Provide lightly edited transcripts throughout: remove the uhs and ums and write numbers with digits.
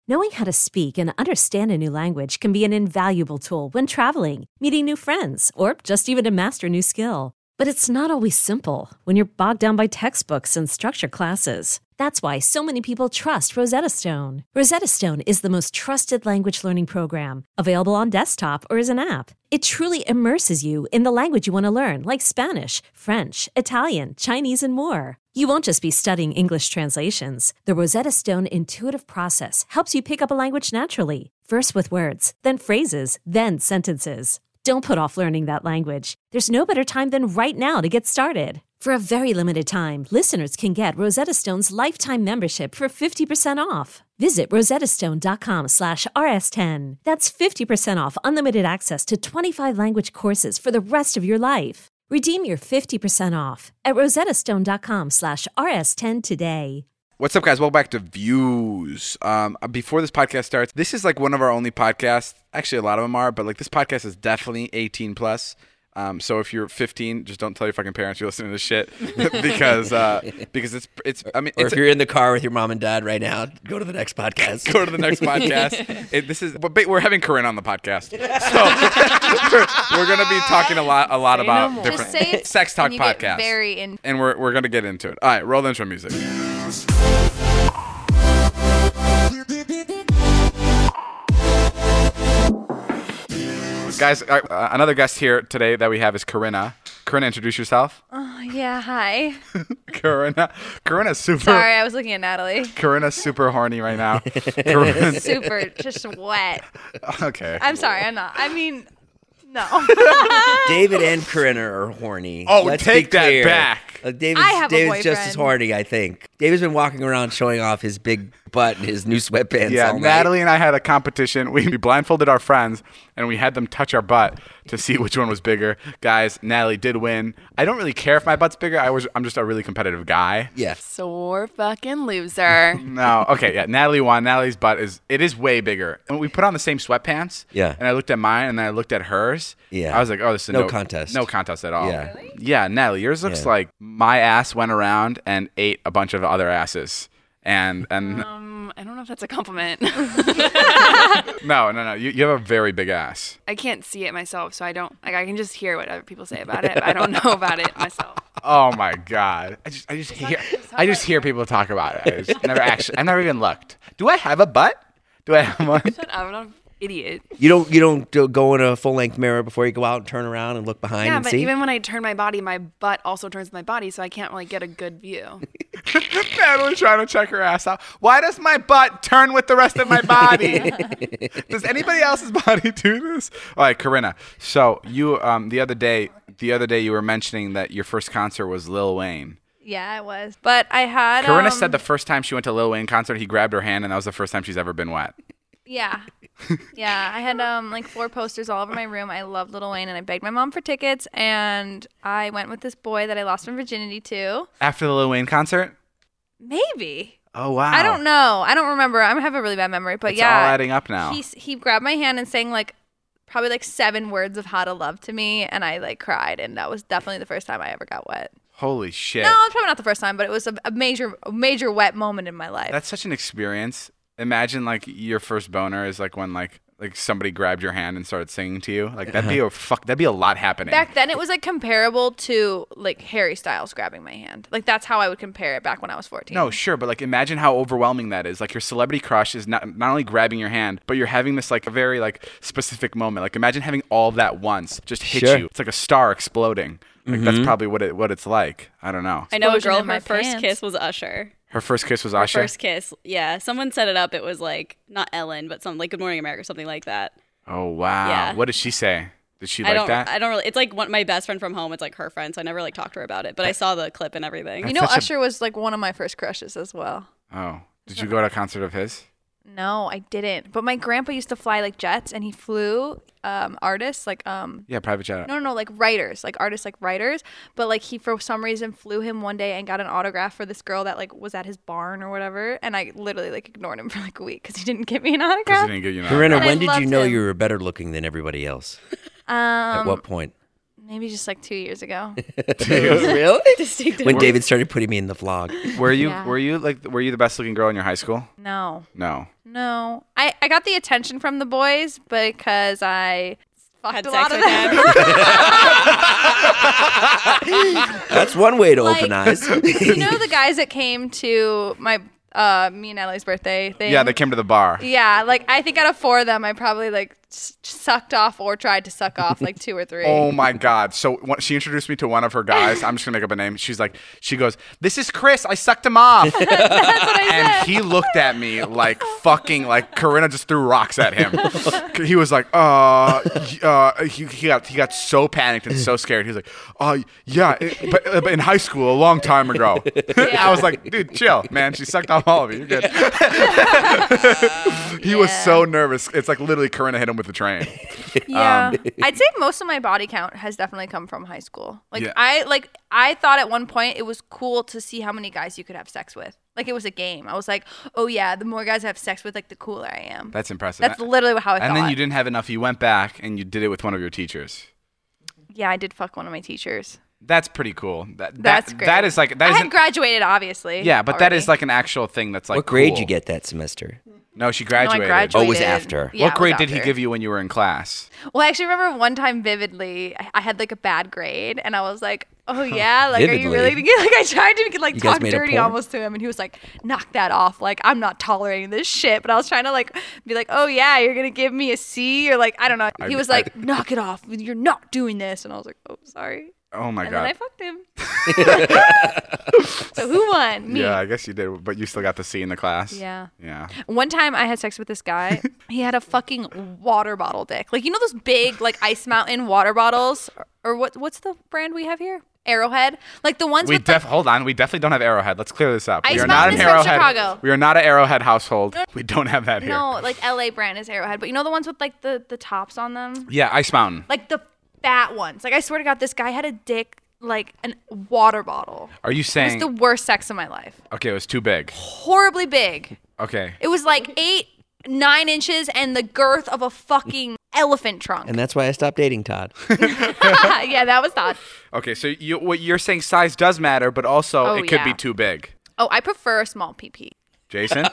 Knowing how to speak and understand a new language can be an invaluable tool when traveling, meeting new friends, or just even to master a new skill. But it's not always simple when you're bogged down by textbooks and structured classes. That's why so many people trust Rosetta Stone. Rosetta Stone is the most trusted language learning program, available on desktop or as an app. It truly immerses you in the language you want to learn, like Spanish, French, Italian, Chinese, and more. You won't just be studying English translations. The Rosetta Stone intuitive process helps you pick up a language naturally, first with words, then phrases, then sentences. Don't put off learning that language. There's no better time than right now to get started. For a very limited time, listeners can get Rosetta Stone's lifetime membership for 50% off. Visit rosettastone.com/rs10. That's 50% off unlimited access to 25 language courses for the rest of your life. Redeem your 50% off at rosettastone.com/rs10 today. What's up, guys? Welcome back to Views. Before this podcast starts, this is like one of our only podcasts. Actually, a lot of them are, but like this podcast is definitely 18 plus. So if you're 15, just don't tell your fucking parents you're listening to this shit because it's. I mean, or if you're in the car with your mom and dad right now, go to the next podcast. Go to the next podcast. We're having Corinne on the podcast, so we're gonna be talking a lot about different sex talk podcasts. And we're gonna get into it. All right, roll the intro music. Guys, another guest here today that we have is Corinna. Corinna, introduce yourself. Oh, yeah, hi. Corinna's super... Sorry, I was looking at Natalie. Corinna's super horny right now. Super, just wet. Okay. I'm sorry, I'm not. I mean, no. David and Corinna are horny. Oh, Let's take be clear. that back. David's just as horny, I think. David's been walking around showing off his big butt and his new sweatpants all night. Natalie and I had a competition. We blindfolded our friends, and we had them touch our butt to see which one was bigger. Guys, Natalie did win. I don't really care if my butt's bigger. I'm just a really competitive guy. Yeah. Sore fucking loser. No. Okay, yeah. Natalie won. Natalie's butt is way bigger. And we put on the same sweatpants. Yeah. And I looked at mine, and then I looked at hers. Yeah. I was like, oh, this is no contest. No contest at all. Yeah. Really? Yeah, Natalie, yours looks like my ass went around and ate a bunch of other asses. And I don't know if that's a compliment. No. You have a very big ass. I can't see it myself, so I don't. Like, I can just hear what other people say about it. But I don't know about it myself. Oh my god! I just hear people talk about it. I've never even looked. Do I have a butt? Do I have one? I'm not an idiot. You don't go in a full-length mirror before you go out and turn around and look behind and see? Yeah, but even when I turn my body, my butt also turns my body, so I can't really get a good view. Natalie's trying to check her ass out. Why does my butt turn with the rest of my body? Does anybody else's body do this? All right, Corinna. So you the other day you were mentioning that your first concert was Lil Wayne. Yeah, it was. But I had Corinna said the first time she went to Lil Wayne concert, he grabbed her hand, and that was the first time she's ever been wet. Yeah. Yeah, I had like 4 posters all over my room. I love Lil Wayne, and I begged my mom for tickets, and I went with this boy that I lost my virginity to. After the Lil Wayne concert? Maybe. Oh, wow. I don't know. I don't remember. I have a really bad memory, but it's yeah. all adding up now. He grabbed my hand and sang like probably like 7 words of how to love to me, and I like cried, and that was definitely the first time I ever got wet. Holy shit. No, it's probably not the first time, but it was a major wet moment in my life. That's such an experience. Imagine like your first boner is like when like somebody grabbed your hand and started singing to you. Like that'd be a lot happening. Back then it was like comparable to like Harry Styles grabbing my hand. Like that's how I would compare it back when I was 14. No, sure, but like imagine how overwhelming that is. Like your celebrity crush is not only grabbing your hand, but you're having this like a very like specific moment. Like imagine having all of that once just hit you. It's like a star exploding. Like that's probably what it's like. I don't know. I know a girl, in my her first pants. kiss was Usher. Her first kiss was Usher? First kiss, yeah. Someone set it up. It was like, not Ellen, but something like Good Morning America or something like that. Oh, wow. Yeah. What did she say? Did she like that? I don't really. It's like my best friend from home. It's like her friend, so I never like talked to her about it. But I saw the clip and everything. You know, Usher was like one of my first crushes as well. Oh. Did you go to a concert of his? No, I didn't. But my grandpa used to fly like jets, and he flew artists like Yeah, private jet. No, like writers, like artists, like writers. But like he for some reason flew him one day and got an autograph for this girl that like was at his barn or whatever, and I literally like ignored him for like a week because he didn't give me an autograph. Because he didn't give you an Corinna, autograph. when did you know him. you were better looking than everybody else? At what point? Maybe just like 2 years ago. Really? Distinctive. When David started putting me in the vlog. Were you Yeah. were you the best looking girl in your high school? No. No. I got the attention from the boys because I fucked Had a sex lot of with them. That's one way to Like, open eyes. You know the guys that came to my me and Natalie's birthday thing? Yeah, they came to the bar. Yeah, like I think out of 4 of them, I probably like sucked off or tried to suck off like 2 or 3. Oh my God. So she introduced me to one of her guys. I'm just going to make up a name. She goes, "This is Chris. I sucked him off." That's what I And said. he looked at me like fucking, like Corinna just threw rocks at him. He was like, he got so panicked and so scared. He was like, yeah, but in high school, a long time ago. I was like, dude, chill, man. She sucked off all of you. You're good. He was so nervous. It's like literally Corinna hit him with the train. Yeah, I'd say most of my body count has definitely come from high school. Like Yeah. I thought at one point it was cool to see how many guys you could have sex with. Like it was a game. I was like, oh yeah, the more guys I have sex with, like the cooler I am. That's impressive. That's literally how I thought. And then you didn't have enough. You went back and you did it with one of your teachers. Yeah, I did fuck one of my teachers. That's pretty cool. That's great. That is like that I isn't. had graduated, obviously. Yeah, but that already. is like an actual thing. That's like. What grade cool. you get that semester? No, she No, I graduated. graduated. Oh, it was after. Yeah, What it was grade did he after. give you when you were in class? Well, I actually remember one time vividly, I had like a bad grade, and I was like, "Oh yeah, like are you Vividly? really gonna get?" Like I tried to like You guys talk made a dirty porn? almost to him, and he was like, "Knock that off! Like I'm not tolerating this shit." But I was trying to like be like, "Oh yeah, you're gonna give me a C," or like I don't know. He was like, "Knock it off! You're not doing this," and I was like, "Oh sorry." Oh my And God. then I fucked him. So who won? Me. Yeah, I guess you did, but you still got the C in the class. Yeah. Yeah. One time I had sex with this guy. He had a fucking water bottle dick. Like, you know those big, like, Ice Mountain water bottles? Or what's the brand we have here? Arrowhead? Like, the ones with, Hold on. We definitely don't have Arrowhead. Let's clear this up. Ice We are Mountain not an is from Arrowhead. Chicago. We are not an Arrowhead household. We don't have that here. no, like, LA brand is Arrowhead. But you know the ones with, like, the tops on them? Yeah, Ice Mountain. Like, the fat ones. Like, I swear to God, this guy had a dick like a water bottle. Are you It was saying? the worst sex of my life. Okay, it was too big. Horribly big. Okay. It was like 9 inches and the girth of a fucking elephant trunk. And that's why I stopped dating Todd. Yeah, that was Todd. Okay, so what you're saying, size does matter, but also Oh, it could be yeah. too big. Oh, I prefer a small PP. Jason,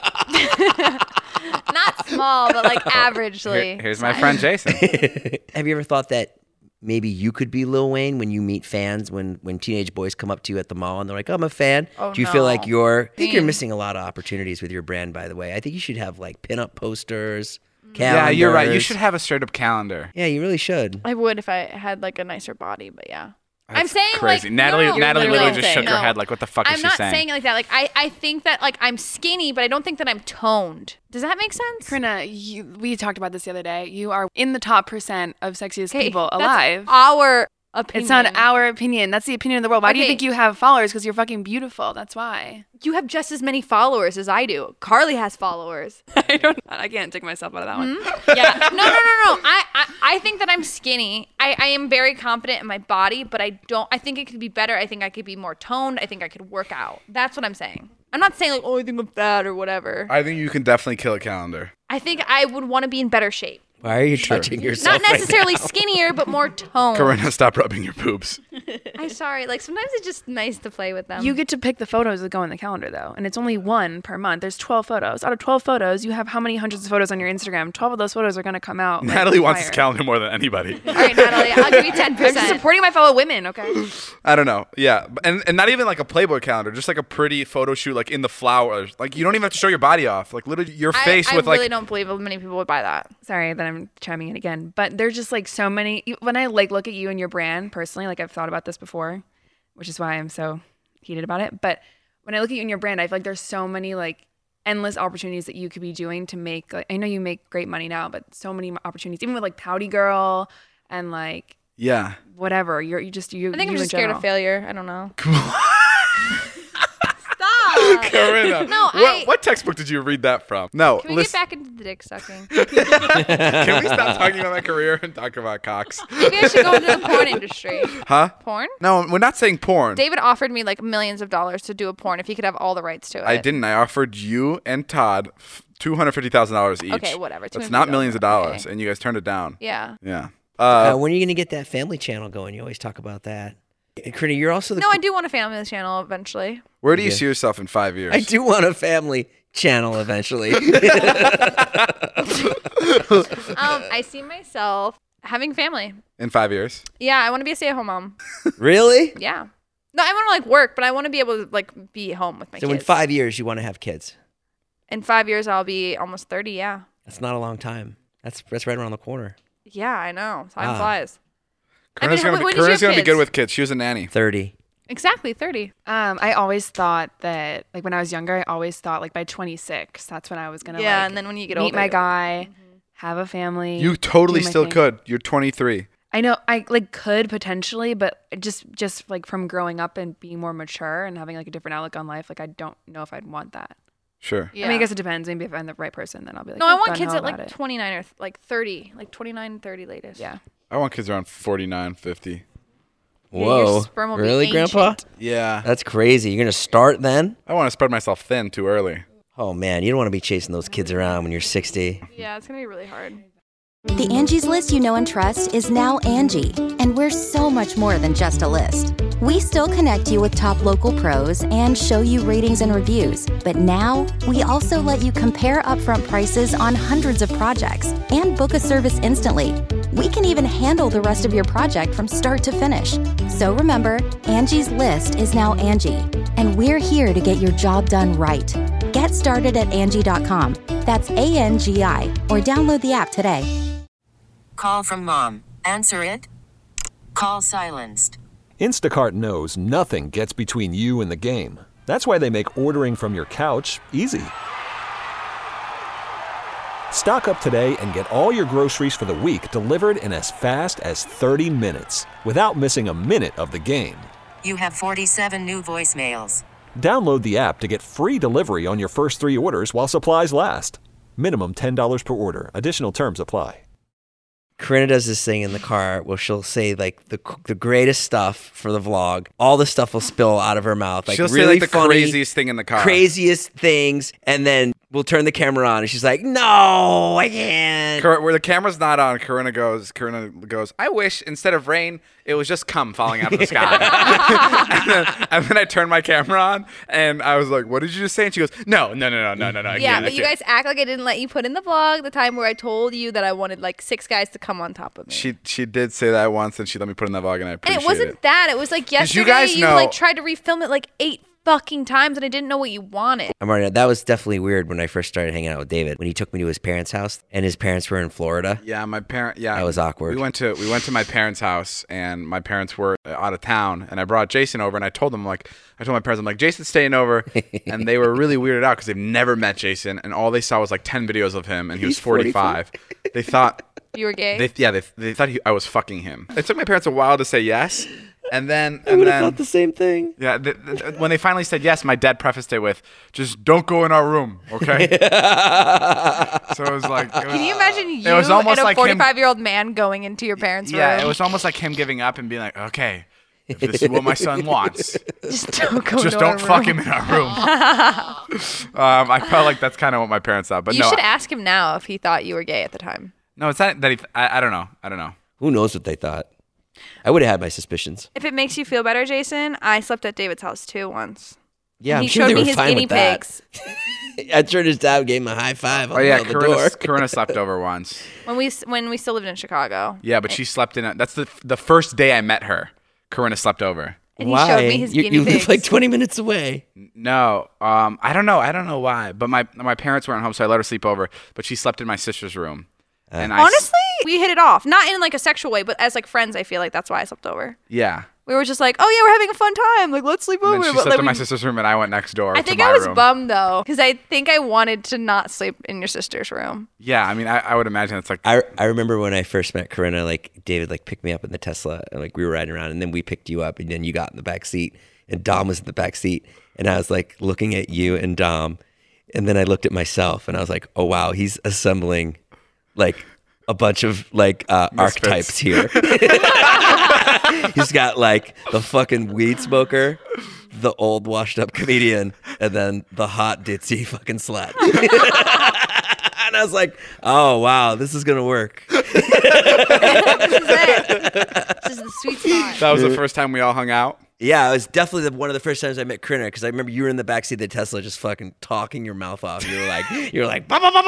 Not small, but like averagely. here's my friend Jason. Have you ever thought that maybe you could be Lil Wayne when you meet fans, when teenage boys come up to you at the mall and they're like, "Oh, I'm a fan." Oh, Do you feel like no. I think you're Mean. missing a lot of opportunities with your brand, by the way. I think you should have like pinup posters, Yeah, you're right. You calendars. should have a straight up calendar. Yeah, you really should. I would if I had like a nicer body, but yeah. I'm saying Crazy. like Natalie no, Natalie You're literally literally just shook her no. head like, what the fuck is I'm she not saying? saying it like that. Like I think that like I'm skinny, but I don't think that I'm toned. Does that make sense? Corinna, we talked about this the other day. You are in the top % of sexiest Okay, people that's alive. Our opinion. It's not our opinion. That's the opinion of the world. Why do you Okay. think you have followers? Because you're fucking beautiful. That's why. You have just as many followers as I do. Carly has followers. I can't take myself out of that one. Yeah. No. I think that I'm skinny. I am very confident in my body, but I think it could be better. I think I could be more toned. I think I could work out. That's what I'm saying. I'm not saying like, oh, I think I'm fat or whatever. I think you can definitely kill a calendar. I think I would want to be in better shape. Why are you touching yourself? Not necessarily skinnier, but more toned. Corinna, stop rubbing your boobs. I'm sorry. Like sometimes it's just nice to play with them. You get to pick the photos that go in the calendar, though, and it's only one per month. There's 12 photos. Out of 12 photos, you have how many hundreds of photos on your Instagram? 12 of those photos are going to come out. like, Natalie wants this fire. calendar more than anybody. All right, Natalie. I'll give you 10%. I'm just supporting my fellow women, okay? I don't know. Yeah, and not even like a Playboy calendar, just like a pretty photo shoot, like in the flowers. Like you don't even have to show your body off. Like literally your face I with really like. don't believe many people would buy that. Sorry that I'm chiming in again, but there's just like so many. When I like look at you and your brand personally, like I've thought about this before, which is why I'm so heated about it. But when I look at you and your brand, I feel like there's so many like endless opportunities that you could be doing to make. Like, I know you make great money now, but so many opportunities, even with like Pouty Girl and like Yeah. whatever. You. I think you I'm in just scared general. of failure. I don't know. Corinna. No, what textbook did you read that from? No. Can we listen, get back into the dick sucking? can we stop talking about my career and talk about cocks? Maybe I should go into the porn industry. Huh? Porn? No, we're not saying porn. David offered me like millions of dollars to do a porn if he could have all the rights to it. I didn't. I offered you and Todd $250,000 each. Okay, whatever. That's not millions of dollars, Okay. and you guys turned it down. Yeah. Yeah. When are you going to get that family channel going? You always talk about that. And Corinna, you're also the No, I do want a family channel eventually. Where do you see yourself in 5 years? I do want a family channel eventually. I see myself having family. In 5 years? Yeah, I want to be a stay-at-home mom. Really? Yeah. No, I want to like work, but I want to be able to like be home with my So kids. in 5 years, you want to have kids? In 5 years, I'll be almost 30. Yeah. That's not a long time. That's right around the corner. Yeah, I know. Time Ah. flies. Corinna's when gonna did you have be good kids? with kids. She was a nanny. 30. Exactly 30. I always thought that, like when I was younger, I always thought like by 26, that's when I was gonna Yeah, like, and then when you get meet older, my guy, have a family. You totally do my still thing. could. You're 23. I know I like could potentially, but just like from growing up and being more mature and having like a different outlook on life, like I don't know if I'd want that. Sure. Yeah. I mean, I guess it depends. Maybe if I'm the right person, then I'll be like, No, I oh, want gung kids ho at like about it. 29 or like 30, like 29, 30 latest. Yeah. I want kids around 49, 50. Yeah, your Whoa. sperm will be Really, Grandpa? ancient. Yeah. That's crazy. You're going to start then? I want to spread myself thin too early. Oh, man. You don't want to be chasing those kids around when you're 60. Yeah, it's gonna be really hard. The Angie's List you know and trust is now Angie, and we're so much more than just a list. We still connect you with top local pros and show you ratings and reviews, but now we also let you compare upfront prices on hundreds of projects and book a service instantly. We can even handle the rest of your project from start to finish. So remember, Angie's List is now Angie, and we're here to get your job done right. Get started at Angie.com. That's ANGI, or download the app today. Call from mom. Answer it. Call silenced. Instacart knows nothing gets between you and the game. That's why they make ordering from your couch easy. Stock up today and get all your groceries for the week delivered in as fast as 30 minutes without missing a minute of the game. You have 47 new voicemails. Download the app to get free delivery on your first 3 orders while supplies last. Minimum $10 per order. Additional terms apply. Corinna does this thing in the car where she'll say like the greatest stuff for the vlog. All the stuff will spill out of her mouth. Like She'll really say like the funny, craziest thing in the car. craziest things, and then we'll turn the camera on, and she's like, "No, I can't." Where the camera's not on, Corinna goes, I wish instead of rain, it was just cum falling out of the sky. and then I turned my camera on, and I was like, what did you just say? And she goes, no. I Yeah, can't, but you guys act like I didn't let you put in the vlog the time where I told you that I wanted like 6 guys to come on top of me. She did say that once, and she let me put in that vlog, and I appreciate And it wasn't that. It was like yesterday. you guys know- like tried to refilm it like 8 fucking times, and I didn't know what you wanted. I'm already. That was definitely weird when I first started hanging out with David. When he took me to his parents' house, and his parents were in Florida. Yeah, my parent. Yeah, That was awkward. We went to my parents' house, and my parents were out of town, and I brought Jason over, and I told my parents, I'm like, Jason's staying over, and they were really weirded out because they've never met Jason, and all they saw was like 10 videos of him, and he was 45. They thought You were gay? they thought I was fucking him. It took my parents a while to say yes, and then I would have thought the same thing. yeah, when they finally said yes, my dad prefaced it with, "Just don't go in our room, okay?" So it was like, Can you imagine you It was almost and a like him- 45-year-old man going into your parents' yeah, room? it was almost like him giving up and being like, "Okay, if this is what my son wants, Just don't go just into our don't fuck room. him in our room." I felt like that's kind of what my parents thought, but You no, should ask him now if he thought you were gay at the time. no, it's not that. I don't know. Who knows what they thought? I would have had my suspicions. If it makes you feel better, Jason, I slept at David's house too once. Yeah, And I'm he sure showed they me were his fine guinea with that. pigs. I turned his dad, gave him a high five. Oh yeah, the door. Corinna slept over once. When we still lived in Chicago. Yeah, but she slept in. That's the first day I met her. Corinna slept over. And he Why? showed me his you guinea you pigs. live like 20 minutes away. No, I don't know why. But my parents weren't home, so I let her sleep over. But she slept in my sister's room. And Honestly, we hit it off. Not in like a sexual way, but as like friends, I feel like that's why I slept over. yeah. We were just like, oh yeah, we're having a fun time. Like, let's sleep And over. then she But, slept like, in my we- sister's room, and I went next door. I to think my I was room. bummed though, because I think I wanted to not sleep in your sister's room. Yeah, I mean, I would imagine it's like. I remember when I first met Corinna, like David like picked me up in the Tesla, and like we were riding around, and then we picked you up, and then you got in the back seat, and Dom was in the back seat, and I was like looking at you and Dom, and then I looked at myself, and I was like, oh wow, he's assembling like a bunch of like archetypes here. He's got like the fucking weed smoker, the old washed up comedian, and then the hot ditzy fucking slut. And I was like, oh wow, this is gonna work. This is it. This is the sweet spot. That was the first time we all hung out. Yeah, it was definitely one of the first times I met Krinner because I remember you were in the backseat of the Tesla just fucking talking your mouth off. You were like,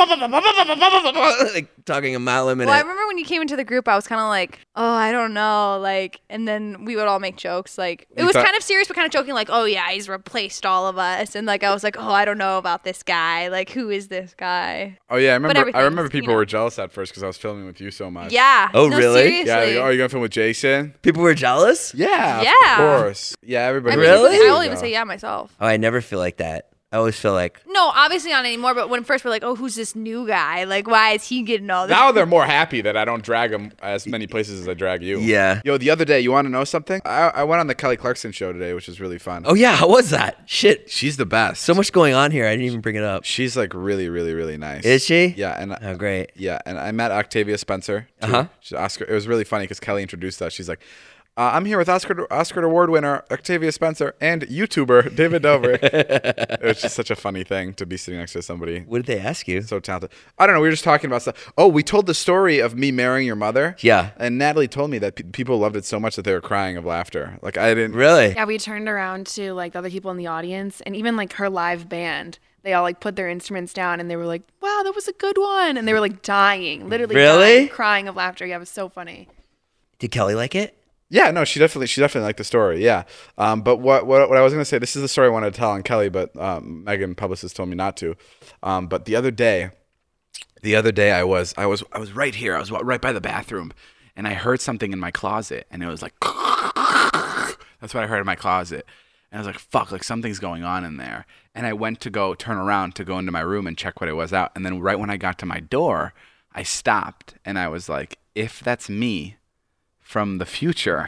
like talking a mile a minute. Well, I remember when you came into the group, I was kind of like, oh, I don't know. Like, and then we would all make jokes. Like, it was kind of serious, but kind of joking. Like, oh, yeah, he's replaced all of us. And like, I was like, oh, I don't know about this guy. Like, who is this guy? Oh, yeah. I remember people were jealous at first because I was filming with you so much. Yeah. Oh, no, really? Seriously. Yeah. Like, oh, you're going to film with Jason? People were jealous? Yeah. Yeah. Of course. Yeah, everybody. I mean, Really? I'll even say yeah myself. Oh, I never feel like that. I always feel like, No, obviously not anymore. But when first we're like, oh, who's this new guy? Like, why is he getting all this? Now they're more happy that I don't drag them as many places as I drag you. Yeah. Yo, the other day, you want to know something? I went on the Kelly Clarkson show today, which was really fun. oh yeah, how was that? Shit. She's the best. So much going on here. I didn't even bring it up. She's like really, really, really nice. Is she? Yeah. And Oh, great. yeah, and I met Octavia Spencer. Too. Uh-huh. She's Oscar. It was really funny because Kelly introduced us. She's like, I'm here with Oscar Award winner Octavia Spencer and YouTuber David Dobrik. It was just such a funny thing to be sitting next to somebody What did they ask you? so talented. I don't know. We were just talking about stuff. Oh, we told the story of me marrying your mother. Yeah. And Natalie told me that people loved it so much that they were crying of laughter. Like I didn't. Really? Yeah, we turned around to like the other people in the audience, and even like her live band. They all like put their instruments down, and they were like, "Wow, that was a good one," and they were like dying, literally Really? dying, crying of laughter. Yeah, it was so funny. Did Kelly like it? Yeah, no, she definitely liked the story. Yeah, but what I was gonna say, this is the story I wanted to tell on Kelly, but Megan, publicist, told me not to. But the other day, I was right here. I was right by the bathroom, and I heard something in my closet, and it was like, that's what I heard in my closet, and I was like, fuck, like something's going on in there. And I went to go turn around to go into my room and check what it was out, and then right when I got to my door, I stopped, and I was like, if that's me from the future,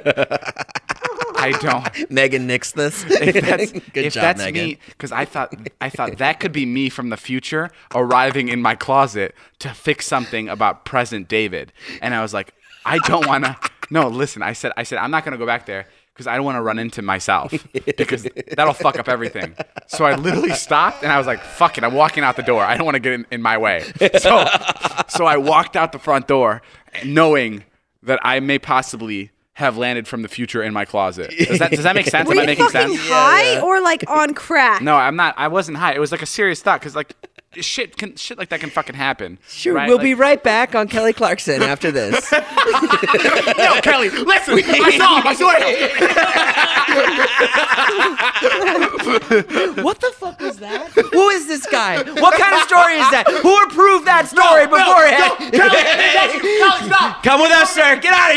I don't. Megan nixed this. If that's Megan. me, because I thought that could be me from the future arriving in my closet to fix something about present David, and I was like, I don't want to. No, listen, I said I'm not gonna go back there because I don't want to run into myself because that'll fuck up everything. So I literally stopped and I was like, fuck it, I'm walking out the door. I don't want to get in my way. So I walked out the front door knowing that I may possibly have landed from the future in my closet. Does that make sense? Were Am I you making fucking sense? high or like on crack? No, I'm not. I wasn't high. It was like a serious thought because like shit like that can fucking happen. Sure, right? we'll Like- be right back on Kelly Clarkson after this. Yo, Kelly, listen. I saw him. What the fuck was that? Who is this guy? What kind of story is that? Who approved that story beforehand? Kelly, stop. Come with us, sir. Get out of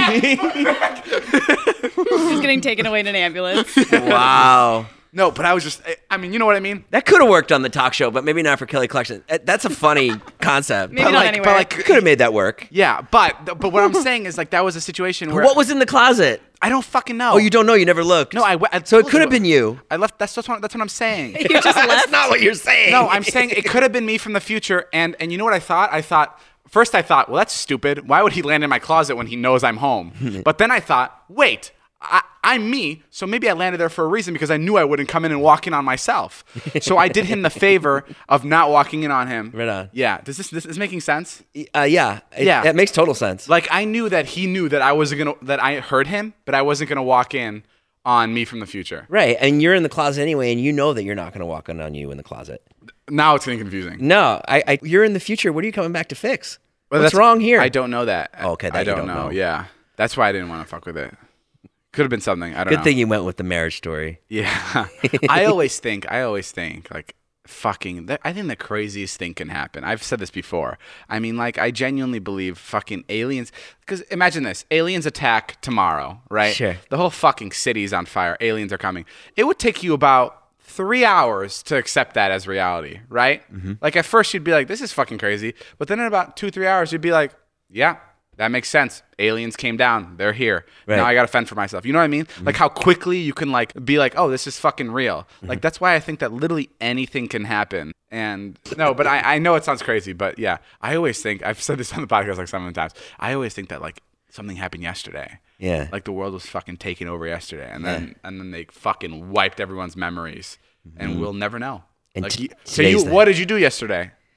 here. He's getting taken away in an ambulance. Wow. No, but I was just. I mean, you know what I mean. That could have worked on the talk show, but maybe not for Kelly Clarkson. That's a funny concept. Maybe not anywhere. Could have made that work. Yeah, but what I'm saying is like that was a situation where What was in the closet? I don't fucking know. Oh, you don't know? You never looked. No, I So it told could have you. been you. I left. That's what I'm saying. You just left. That's not what you're saying. No, I'm saying it could have been me from the future. And you know what I thought? First I thought, well, that's stupid. Why would he land in my closet when he knows I'm home? But then I thought, wait, I'm me, so maybe I landed there for a reason because I knew I wouldn't come in and walk in on myself. So I did him the favor of not walking in on him. Right on. Yeah. This is making sense? Yeah. Yeah. That makes total sense. Like I knew that he knew that that I heard him, but I wasn't gonna walk in on me from the future. Right. And you're in the closet anyway, and you know that you're not going to walk in on you in the closet. Now it's getting confusing. No, you're in the future. What are you coming back to fix? Well, What's that's- wrong here? I don't know that. Oh, okay, that I you don't don't know. Yeah. That's why I didn't want to fuck with it. Could have been something. I don't know. Good thing you went with the marriage story. Yeah. I always think like fucking, I think the craziest thing can happen. I've said this before. I mean, like, I genuinely believe fucking aliens, because imagine this, aliens attack tomorrow, right? Sure. The whole fucking city's on fire. Aliens are coming. It would take you about 3 hours to accept that as reality, right? Mm-hmm. Like, at first you'd be like, this is fucking crazy. But then in about 2-3 hours, you'd be like, yeah, that makes sense. Aliens came down. They're here. Right. Now I got to fend for myself. You know what I mean? Like how quickly you can like be like, oh, this is fucking real. Like that's why I think that literally anything can happen. And no, but I know it sounds crazy, but yeah, I always think, I've said this on the podcast like 7 times. I always think that like something happened yesterday. Yeah. Like the world was fucking taken over yesterday. And then they fucking wiped everyone's memories and we'll never know. And Like, today's so the- what did you do yesterday?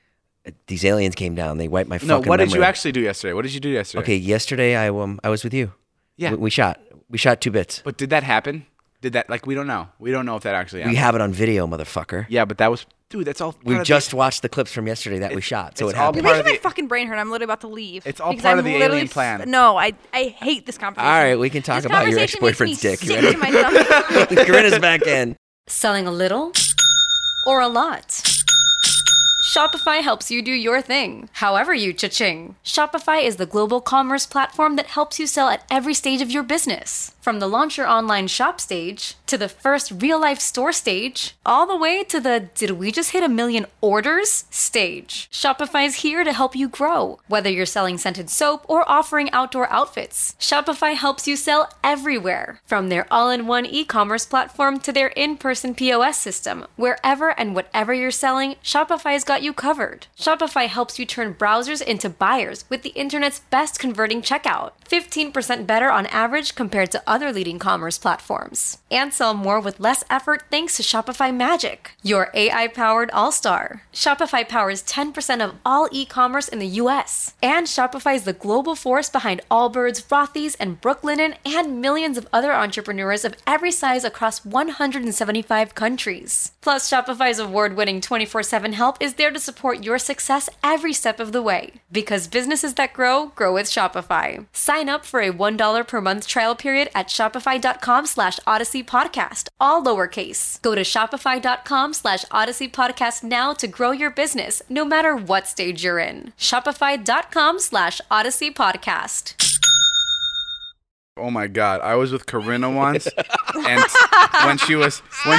these aliens came down. They wiped my fucking No, what did you memory. actually do yesterday? What did you do yesterday? Okay, yesterday I was with you. Yeah. We shot 2 bits. But did that happen? Did that, like, we don't know. We don't know if that actually happened. We have it on video, motherfucker. Yeah, but that was, dude, that's all We part of just watched the clips from yesterday that we shot, so it it's all happened. You're part of making the- my fucking brain hurt. I'm literally about to leave. It's all because part I'm of the literally alien plan. No, I hate this conversation. All right, we can talk This about your conversation makes me ex-boyfriend's dick. You sick ready? to my stomach. Corinna's back in. Selling a little or a lot? Shopify helps you do your thing, however you cha-ching. Shopify is the global commerce platform that helps you sell at every stage of your business. From the launch your online shop stage, to the first real-life store stage, all the way to the did we just hit 1 million orders stage. Shopify's here to help you grow. Whether you're selling scented soap or offering outdoor outfits, Shopify helps you sell everywhere. From their all-in-one e-commerce platform to their in-person POS system, wherever and whatever you're selling, Shopify's got you covered. Shopify helps you turn browsers into buyers with the internet's best converting checkout. 15% better on average compared to other leading commerce platforms. And sell more with less effort thanks to Shopify Magic, your AI-powered all-star. Shopify powers 10% of all e-commerce in the US. And Shopify is the global force behind Allbirds, Rothy's, and Brooklinen, and millions of other entrepreneurs of every size across 175 countries. Plus, Shopify's award-winning 24/7 help is there to support your success every step of the way. Because businesses that grow with Shopify. Sign up for a $1 per month trial period at shopify.com/Odyssey Podcast, all lowercase. Go to shopify.com/Odyssey Podcast now to grow your business, no matter what stage you're in. Shopify.com/Odyssey Podcast. Oh my God, I was with Corinna once, and when she was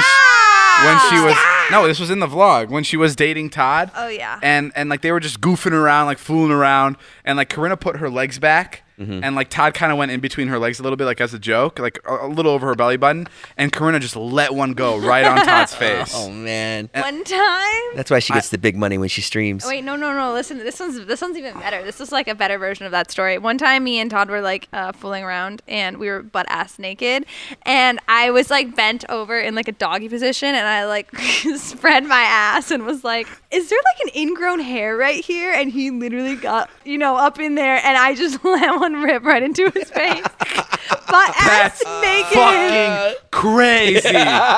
no, this was in the vlog when she was dating Todd. Oh yeah. And like they were just goofing around, like fooling around, and like Corinna put her legs back. And like Todd kind of went in between her legs a little bit, like as a joke, like a little over her belly button, and Corinna just let one go right on Todd's face. Oh man. One time. That's why she gets the big money when she streams. Wait, no. Listen, this one's even better. This is like a better version of that story. One time, me and Todd were like fooling around, and we were butt ass naked, and I was like bent over in like a doggy position, and I like spread my ass and was like, "Is there like an ingrown hair right here?" And he literally got up in there, and I just let one rip right into his face, butt ass naked. Fucking crazy.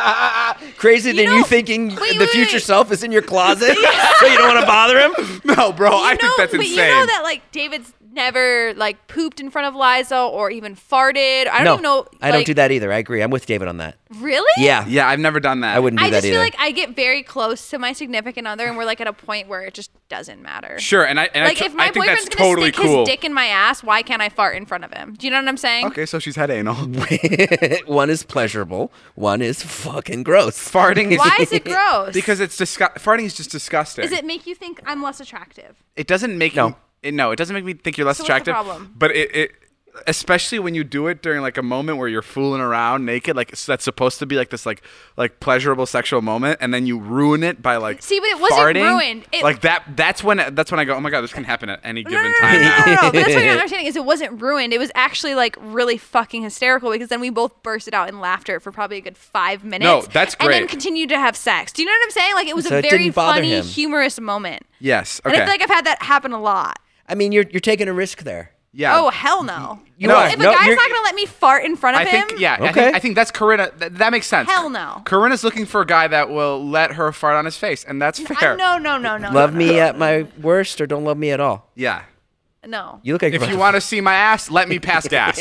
Crazy than you thinking the future self is in your closet, so you don't want to bother him? No, bro, I think that's but insane. you know that like David's never like pooped in front of Liza or even farted. I don't even know. I don't do that either. I agree. I'm with David on that. Really? Yeah. Yeah, I've never done that. I wouldn't do I that just either. feel like I get very close to my significant other, and we're like at a point where it just doesn't matter. Sure, and I Like if my think that's boyfriend's gonna totally stick cool. his dick in my ass, why can't I fart in front of him? Do you know what I'm saying? Okay, so she's had anal. One is pleasurable. One is fucking gross. Farting is Why is it gross? because it's farting is just disgusting. Does it make you think I'm less attractive? It doesn't make No. it doesn't make me think you're less So what's the attractive. problem? But it especially when you do it during like a moment where you're fooling around naked, like so that's supposed to be like this like pleasurable sexual moment, and then you ruin it by like See, but it wasn't farting. ruined. Like that's when I go, oh my God, this can happen at any given No, time now. no. But that's what you're not understanding is it wasn't ruined. It was actually like really fucking hysterical because then we both bursted out in laughter for probably a good 5 minutes. No, that's And then great. continued to have sex. Do you know what I'm saying? Like it was So a it very didn't bother funny, him. humorous moment. Yes. And Okay. I feel like I've had that happen a lot. I mean, you're taking a risk there. Yeah. Oh hell no! You are. If a No, guy's you're- not gonna let me fart in front of I think him, yeah. Okay. I think that's Corinna. That makes sense. Hell no. Corinna's looking for a guy that will let her fart on his face, and that's fair. No. Love me at my worst or don't love me at all. Yeah. No. You look like If you want to see my ass, let me pass gas.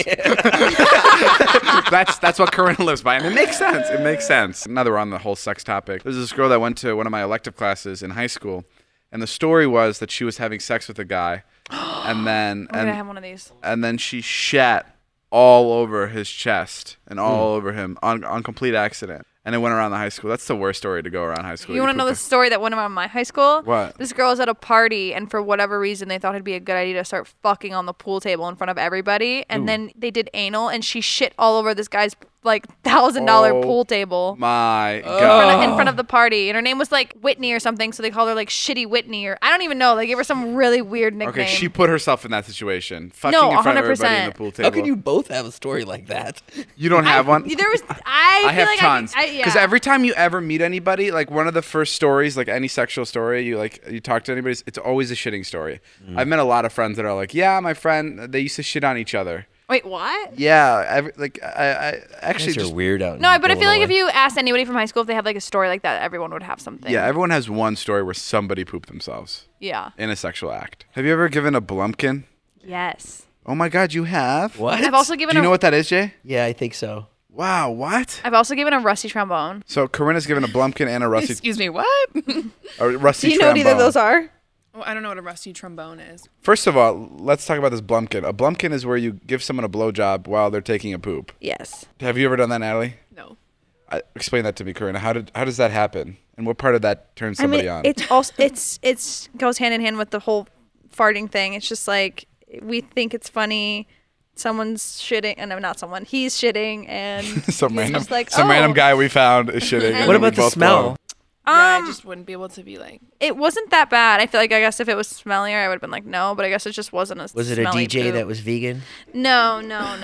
That's what Corinna lives by, and it makes sense. It makes sense. Now that we're on the whole sex topic, there's this girl that went to one of my elective classes in high school, and the story was that she was having sex with a guy, and then I'm gonna have one of these. and then she shat all over his chest and all over him on complete accident. And it went around the high school. That's the worst story to go around high school. You want to know the story that went around my high school? What? This girl was at a party, and for whatever reason, they thought it'd be a good idea to start fucking on the pool table in front of everybody. And then they did anal, and she shit all over this guy's like $1,000 pool table. My God. In front of the party, and her name was like Whitney or something, so they called her like Shitty Whitney, or I don't even know. They gave her some really weird nickname. Okay, she put herself in that situation. Fucking No, in front of 100%. everybody in the pool table. How can you both have a story like that? You don't have one? There was. I feel have like tons. yeah. Because every time you ever meet anybody, like one of the first stories, like any sexual story, you talk to anybody, it's always a shitting story. I've met a lot of friends that are like, yeah, my friend, they used to shit on each other. Wait, what? Yeah, I actually Guys are just weird out. No, but I feel like if Illinois. you asked anybody from high school if they have like a story like that, everyone would have something. yeah, everyone has one story where somebody pooped themselves Yeah. in a sexual act. Have you ever given a blumpkin? Yes. Oh my God, you have. What? I've also given. Do you know what that is, Jay? Yeah, I think so. Wow, what? I've also given a rusty trombone. So Corinna's given a blumpkin and a rusty. Excuse me, what? A rusty Do you know what either of trombone. those are? Well, I don't know what a rusty trombone is. First of all, let's talk about this blumpkin. A blumpkin is where you give someone a blowjob while they're taking a poop. Yes. Have you ever done that, Natalie? No. Explain that to me, Corinna. How does that happen? And what part of that turns somebody on? It's also it's goes hand in hand with the whole farting thing. It's just like we think it's funny. Someone's shitting, and no, not someone. He's shitting, and some he's random just like, random "Oh." guy we found is shitting. and What then we about the both smell? blow. Yeah, I just wouldn't be able to be like. It wasn't that bad. I feel like I guess if it was smellier, I would have been like no. But I guess it just wasn't as. Was it a smelly DJ poop. that was vegan? No.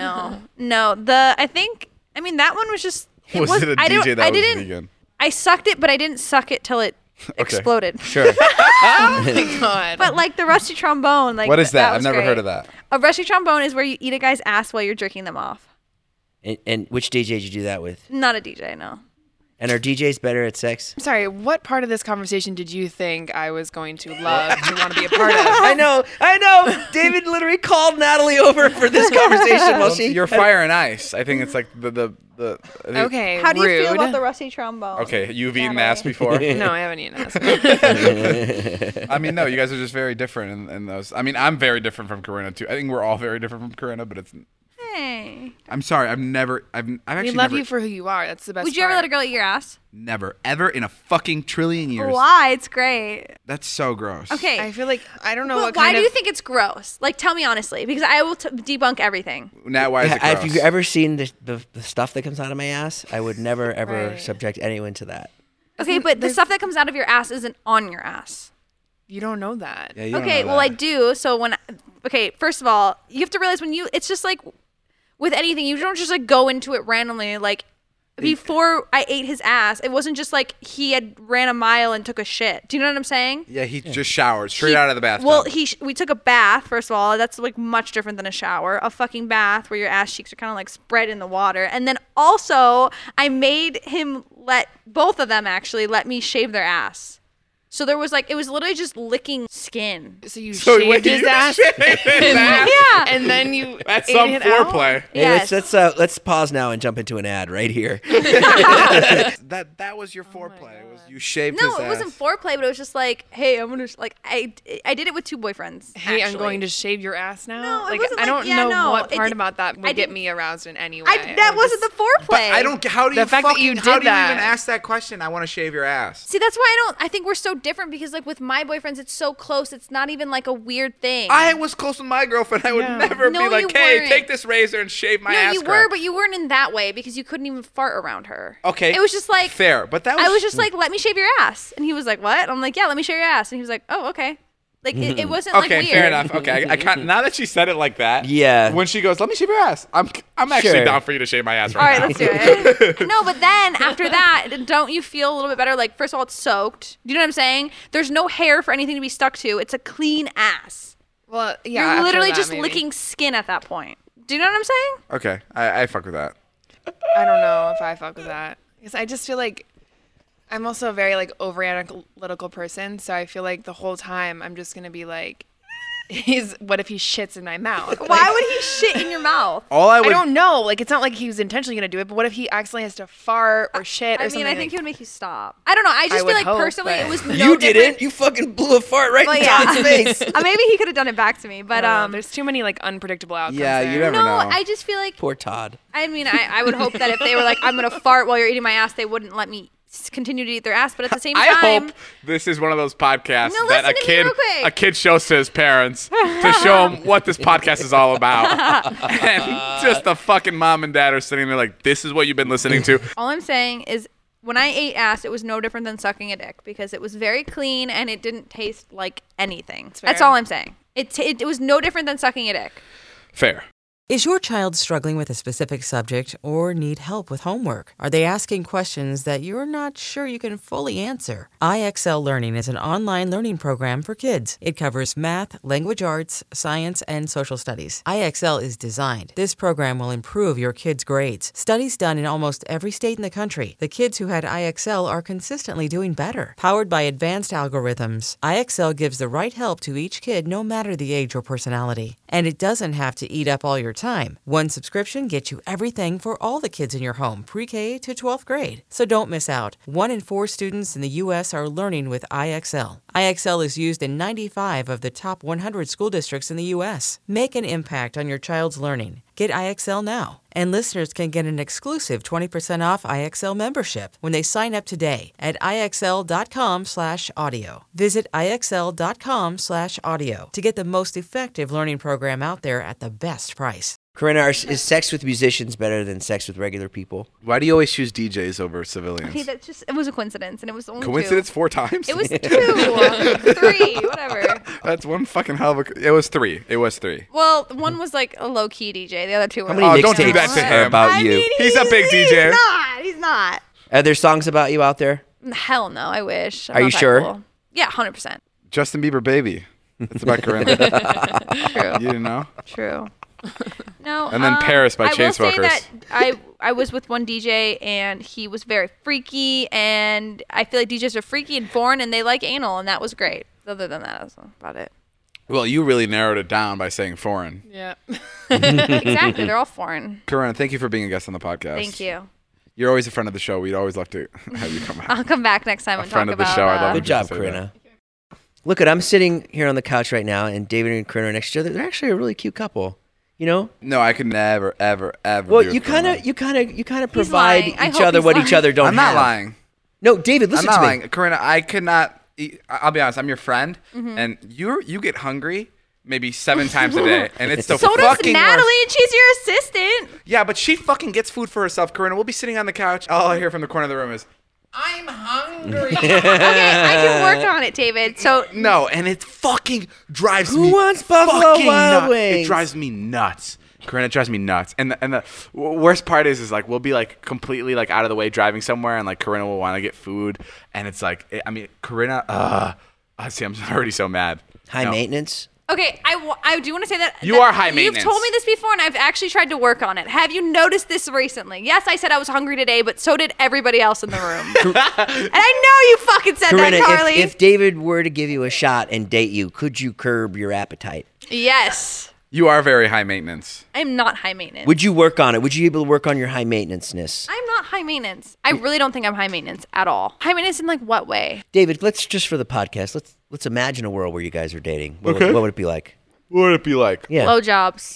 I think. I mean, that one was just. Was it a DJ that was vegan? I sucked it, but I didn't suck it till it exploded. Sure. Oh my God. But like the rusty trombone, like What is that? I've was never great. heard of that. A rusty trombone is where you eat a guy's ass while you're jerking them off. And which DJ did you do that with? Not a DJ, no. And are DJs better at sex? I'm sorry, what part of this conversation did you think I was going to love to want to be a part of? I know. David literally called Natalie over for this conversation while she. You're fire and ice. I think it's like the. I think- Okay, How do you rude. feel about the rusty trombone? Okay, you've eaten ass before. No, I haven't eaten ass. I mean, no, you guys are just very different in those. I mean, I'm very different from Corinna too. I think we're all very different from Corinna, but it's. Hey. I'm sorry. I've actually We love never, you for who you are. That's the best. Would you ever let part. a girl eat your ass? never ever in a fucking trillion years. Why? It's great. That's so gross. Okay. I feel like I don't know But what why kind do of. you think it's gross? Like, tell me honestly, because I will debunk everything. Now, why is it gross? Have you ever seen the stuff that comes out of my ass? I would never ever Right. subject anyone to that. Okay, but the stuff that comes out of your ass isn't on your ass. You don't know that. Yeah, you don't Okay, know well that. I do. So first of all, you have to realize it's just like with anything, you don't just like go into it randomly. Like before I ate his ass, it wasn't just like he had ran a mile and took a shit. Do you know what I'm saying? Yeah, he just showered straight out of the bathtub. Well, we took a bath, first of all. That's like much different than a shower. A fucking bath where your ass cheeks are kind of like spread in the water. And then also, I made him both of them actually let me shave their ass. So there was it was literally just licking skin. So you shaved his ass. Yeah. And then you. That's ate some it out? foreplay. Hey, Yes. let's pause now and jump into an ad right here. That was your foreplay. Was you shaved his No, ass. it wasn't foreplay, but it was just like, hey, I'm gonna I did it with two boyfriends. Hey, I'm actually. going to shave your ass now. No, it like wasn't I don't like- yeah, know no, what it part di- about that I would get didn't- me aroused in any way. That wasn't the foreplay. But I don't. How do you? The fact that you how did do you even that. ask that question? I want to shave your ass. See, that's why I think we're so different because like with my boyfriends, it's so close. It's not even like a weird thing. I was close with my girlfriend. I would never No, be like, you "Hey, weren't. take this razor and shave my ass." No, you crack." were, but you weren't in that way because you couldn't even fart around her. Okay, It was just like fair, but that was. I was just like, let me shave your ass, and he was like, what? I'm like, yeah, let me shave your ass, and he was like, oh, okay. Like it wasn't like Okay, weird. fair enough. Okay, I can't. Now that she said it like that, Yeah. When she goes, "Let me shave your ass," I'm actually Sure. down for you to shave my ass All right, right, let's do it. No, but then after that, don't you feel a little bit better? Like, first of all, it's soaked. Do you know what I'm saying? There's no hair for anything to be stuck to. It's a clean ass. Well, yeah. You're after literally that, just maybe. licking skin at that point. Do you know what I'm saying? Okay, I fuck with that. I don't know if I fuck with that because I just feel like I'm also a very like over-analytical person, so I feel like the whole time I'm just gonna be like, what if he shits in my mouth? Why would he shit in your mouth? All I I would. don't know. Like, it's not like he was intentionally gonna do it, but what if he accidentally has to fart or shit or I something? mean, I think like, it would make you stop. I don't know. I just I feel would like hope, personally, but- it was no You different. didn't. You fucking blew a fart right Well, in yeah. Tom's face. Maybe he could have done it back to me, but there's too many like unpredictable outcomes. Yeah, you there. never no, know. I just feel like Poor Todd. I mean, I would hope that if they were like, I'm gonna fart while you're eating my ass, they wouldn't let me continue to eat their ass, but at the same I time, hope this is one of those podcasts No, that listen to me real quick. a kid shows to his parents to show them what this podcast is all about. And just the fucking mom and dad are sitting there like, this is what you've been listening to. all I'm saying is when I ate ass, it was no different than sucking a dick because it was very clean and it didn't taste like anything. That's all I'm saying. It was no different than sucking a dick. Fair. Is your child struggling with a specific subject or need help with homework? Are they asking questions that you're not sure you can fully answer? IXL Learning is an online learning program for kids. It covers math, language arts, science, and social studies. IXL is designed. This program will improve your kids' grades. Studies done in almost every state in the country. The kids who had IXL are consistently doing better. Powered by advanced algorithms, IXL gives the right help to each kid no matter the age or personality. And it doesn't have to eat up all your time. One subscription gets you everything for all the kids in your home, pre-K to 12th grade. So don't miss out. 1 in 4 students in the U.S. are learning with IXL. IXL is used in 95 of the top 100 school districts in the U.S. Make an impact on your child's learning. Get IXL now. And listeners can get an exclusive 20% off IXL membership when they sign up today at IXL.com/audio. Visit IXL.com/audio to get the most effective learning program out there at the best price. Corinna, is sex with musicians better than sex with regular people? Why do you always choose DJs over civilians? Okay, that's just, it was a coincidence and it was only Coincidence 2. 4 times? It was 2, 3, whatever. That's one fucking hell of a... It was 3. It was 3. Well, one was like a low-key DJ. The other 2 were How many don't do mixtapes that to are him. about you? He's a big DJ. He's not. Are there songs about you out there? Hell no, I wish. I'm Are not you that sure? cool. Yeah, 100%. Justin Bieber, Baby. It's about Corinna. True. You didn't know? True. No. And then Paris by I will say Chainsmokers. that I was with one DJ and he was very freaky, and I feel like DJs are freaky and foreign and they like anal, and that was great. Other than that, that's about it. Well, you really narrowed it down by saying foreign. Yeah. Exactly. They're all foreign. Corinna, thank you for being a guest on the podcast. Thank you. You're always a friend of the show. We'd always love to have you come back. I'll come back next time and friend talk of the about show. I'd love Good job, Corinna. Look, I'm sitting here on the couch right now, and David and Corinna are next to each other. They're actually a really cute couple. You know? No, I could never, ever, ever. Well, be you with kind Corinna. of provide lying. I each hope other he's what lying. each other don't I'm not have. lying. No, David, listen I'm not to me. lying. Corinna, I could not. I'll be honest. I'm your friend, and you get hungry maybe 7 times a day, and it's the So does fucking Natalie, worst. and she's your assistant. Yeah, but she fucking gets food for herself. Corinna, we'll be sitting on the couch. All I hear from the corner of the room is, "I'm hungry." Okay, I can work on it, David. So No, and it fucking drives Who me. wants Buffalo fucking Wild nuts. Wings? It drives me nuts. Corinna, it drives me nuts. And the worst part is like we'll be like completely like out of the way driving somewhere, and like Corinna will want to get food, and it's like Corinna. See, I'm already so mad. High maintenance. okay, I do want to say that You are high maintenance. You've told me this before, and I've actually tried to work on it. Have you noticed this recently? Yes, I said I was hungry today, but so did everybody else in the room. And I know you fucking said Corinna, that, Carly. if David were to give you a shot and date you, could you curb your appetite? Yes. You are very high maintenance. I'm not high maintenance. Would you work on it? Would you be able to work on your high maintenance-ness? I'm not high maintenance. I really don't think I'm high maintenance at all. High maintenance in like what way? David, let's just for the podcast, let's imagine a world where you guys are dating. What Okay. would it be like? What would it be like? Yeah. Blowjobs.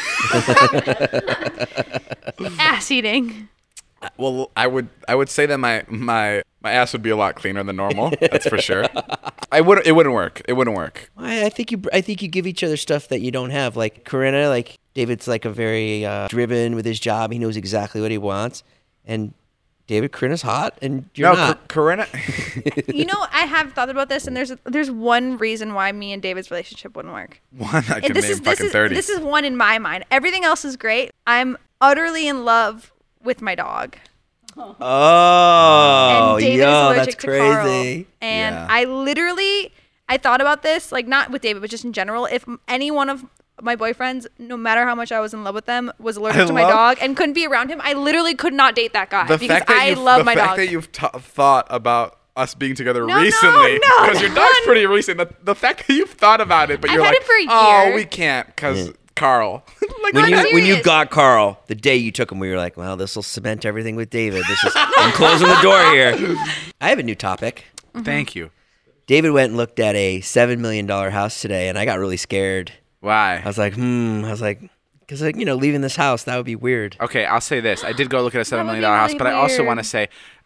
Ass eating. Well, I would say that my ass would be a lot cleaner than normal. That's for sure. It wouldn't work. It wouldn't work. I think you give each other stuff that you don't have. Like Corinna, like David's like a very driven with his job. He knows exactly what he wants. And David, Corinna's hot, and you're not. Corinna. You know, I have thought about this, and there's one reason why me and David's relationship wouldn't work. One I can And name fucking 30. This is one in my mind. Everything else is great. I'm utterly in love with my dog. Oh, And David is yo, allergic that's to Carl. crazy. And Yeah. I thought about this, like not with David, but just in general. If any one of my boyfriends, no matter how much I was in love with them, was allergic to my dog and couldn't be around him, I literally could not date that guy because I love my dog. The fact that you've thought about us being together No, recently, no, because your dog's pretty recent. The fact that you've thought about it, but I've you're had like, it for a oh, year." we can't because Carl. Like, When you serious. got Carl, the day you took him, we were like, well, this will cement everything with David. I'm closing the door here. I have a new topic. Thank you. David went and looked at a $7 million house today, and I got really scared. Why? I was like, because leaving this house, that would be weird. Okay, I'll say this. I did go look at a $7 That would million be house, really but I also weird. want to say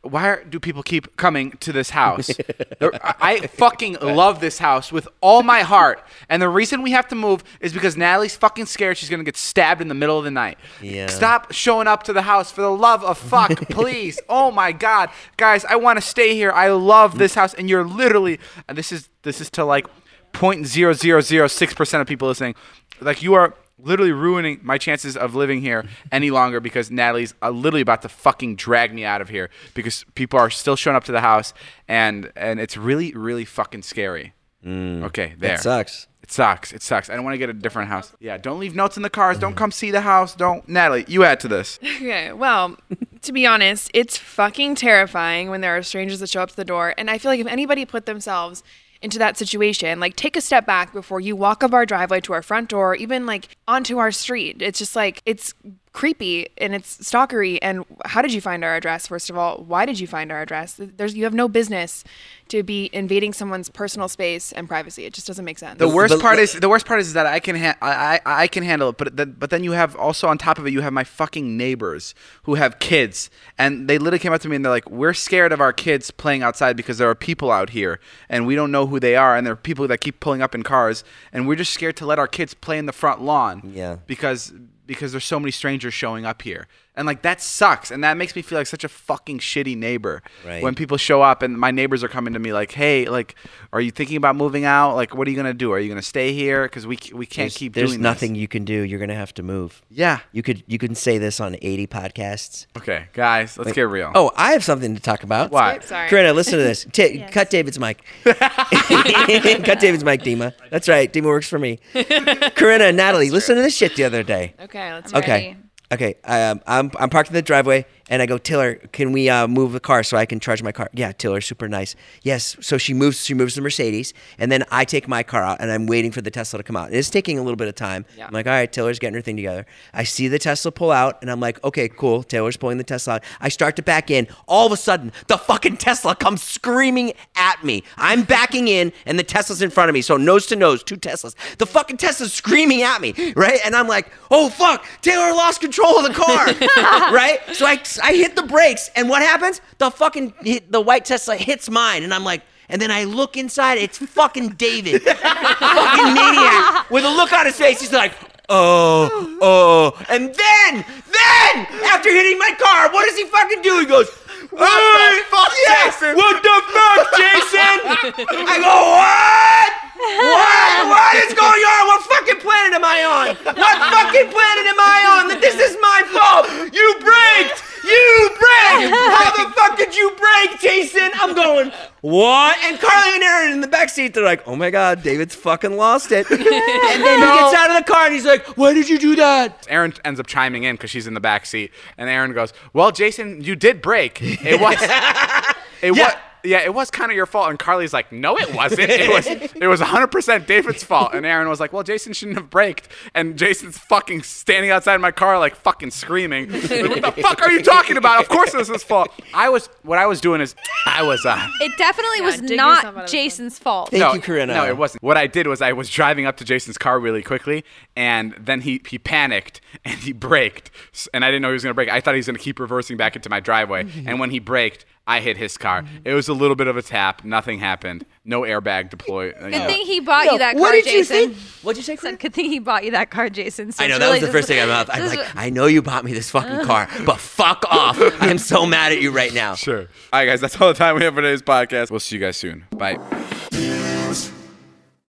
do people keep coming to this house? I fucking love this house with all my heart. And the reason we have to move is because Natalie's fucking scared she's going to get stabbed in the middle of the night. Yeah. Stop showing up to the house for the love of fuck, please. Oh my God. Guys, I want to stay here. I love this house. And you're literally, and this is to like 0.0006% of people listening. Like you are literally ruining my chances of living here any longer because Natalie's literally about to fucking drag me out of here because people are still showing up to the house and it's really, really fucking scary. Okay, there. That sucks. It sucks. I don't want to get a different house. Yeah, don't leave notes in the cars. Don't come see the house. Natalie, you add to this. Okay, well, to be honest, it's fucking terrifying when there are strangers that show up to the door. And I feel like if anybody put themselves into that situation, like take a step back before you walk up our driveway to our front door, even like onto our street. It's just like, it's creepy and it's stalkery. And how did you find our address? First of all, why did you find our address? You have no business to be invading someone's personal space and privacy. It just doesn't make sense. The worst part is that I can handle it, but then you have also on top of it, you have my fucking neighbors who have kids, and they literally came up to me and they're like, "We're scared of our kids playing outside because there are people out here and we don't know who they are, and there are people that keep pulling up in cars, and we're just scared to let our kids play in the front lawn." Yeah. Because there's so many strangers showing up here. And like that sucks, and that makes me feel like such a fucking shitty neighbor. Right. When people show up and my neighbors are coming to me like, "Hey, like, are you thinking about moving out? Like, what are you gonna do? Are you gonna stay here? Because we can't keep doing this." There's nothing you can do. You're gonna have to move. Yeah. You can say this on 80 podcasts. Okay, guys, let's get real. Oh, I have something to talk about. What? Sorry. Corinna, listen to this. Cut David's mic. Cut David's mic, Dima. That's right. Dima works for me. Corinna and Natalie, listen to this shit the other day. Okay, let's Okay, I'm parked in the driveway, and I go, "Taylor, can we move the car so I can charge my car?" Yeah, Taylor, super nice. Yes, so she moves the Mercedes, and then I take my car out, and I'm waiting for the Tesla to come out. It's taking a little bit of time. Yeah. I'm like, all right, Taylor's getting her thing together. I see the Tesla pull out, and I'm like, okay, cool, Taylor's pulling the Tesla out. I start to back in. All of a sudden, the fucking Tesla comes screaming at me. I'm backing in, and the Tesla's in front of me, so nose to nose, two Teslas. The fucking Tesla's screaming at me, right? And I'm like, oh, fuck, Taylor lost control of the car, right? So I hit the brakes, and what happens? The white Tesla hits mine, and I'm like, and then I look inside, it's fucking David, fucking maniac, with a look on his face. He's like, oh, and then after hitting my car, what does he fucking do? He goes, "What the fuck, Jason? What the fuck, Jason?" I go, what? What is going on? What fucking planet am I on? What fucking planet am I on? This is my fault. You braked. How the fuck did you brake, Jason? I'm going, what? And Carly and Aaron in the backseat, they're like, oh my God, David's fucking lost it. And then he gets out of the car and he's like, why did you do that? Aaron ends up chiming in because she's in the backseat, and Aaron goes, "Well, Jason, you did brake. It was kind of your fault." And Carly's like, "No, it wasn't. It was 100% David's fault." And Aaron was like, "Well, Jason shouldn't have braked." And Jason's fucking standing outside my car, like fucking screaming. Like, "What the fuck are you talking about? Of course it was his fault." What I was doing is It definitely was not Jason's fault. Thank you, Corinna. No, it wasn't. What I did was I was driving up to Jason's car really quickly, and then he panicked and he braked, and I didn't know he was gonna brake. I thought he was gonna keep reversing back into my driveway, and when he braked, I hit his car. It was a little bit of a tap. Nothing happened. No airbag deployed. Good thing he bought you that car, Jason. What'd you say, Chris? Good thing he bought you that car, Jason. So I know, that was the first thing I thought. I'm like, I know you bought me this fucking car, but fuck off. I am so mad at you right now. Sure. All right, guys, that's all the time we have for today's podcast. We'll see you guys soon. Bye.